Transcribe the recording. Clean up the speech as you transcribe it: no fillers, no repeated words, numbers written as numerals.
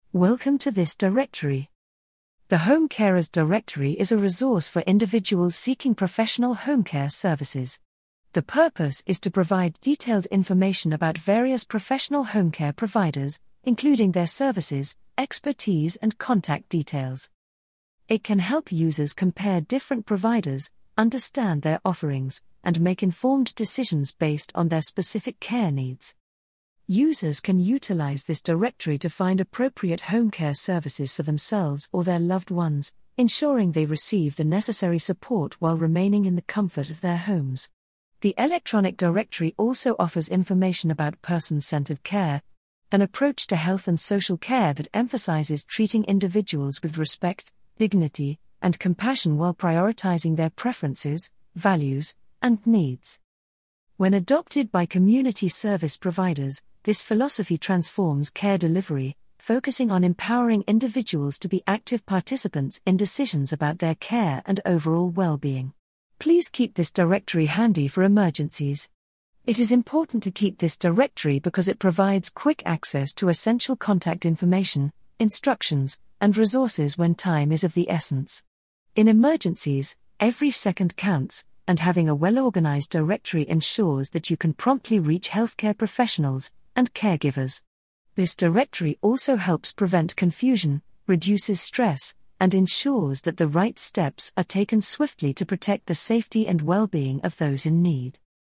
Welcome to this directory. The Home Carers Directory is a resource for individuals seeking professional home care services. The purpose is to provide detailed information about various professional home care providers, including their services, expertise, and contact details. It can help users compare different providers, understand their offerings, and make informed decisions based on their specific care needs. Users can utilize this directory to find appropriate home care services for themselves or their loved ones, ensuring they receive the necessary support while remaining in the comfort of their homes. The electronic directory also offers information about person-centered care, an approach to health and social care that emphasizes treating individuals with respect, dignity, and compassion while prioritizing their preferences, values, and needs. When adopted by community service providers, this philosophy transforms care delivery, focusing on empowering individuals to be active participants in decisions about their care and overall well-being. Please keep this directory handy for emergencies. It is important to keep this directory because it provides quick access to essential contact information, instructions, and resources when time is of the essence. In emergencies, every second counts, and having a well-organized directory ensures that you can promptly reach healthcare professionals and caregivers. This directory also helps prevent confusion, reduces stress, and ensures that the right steps are taken swiftly to protect the safety and well-being of those in need.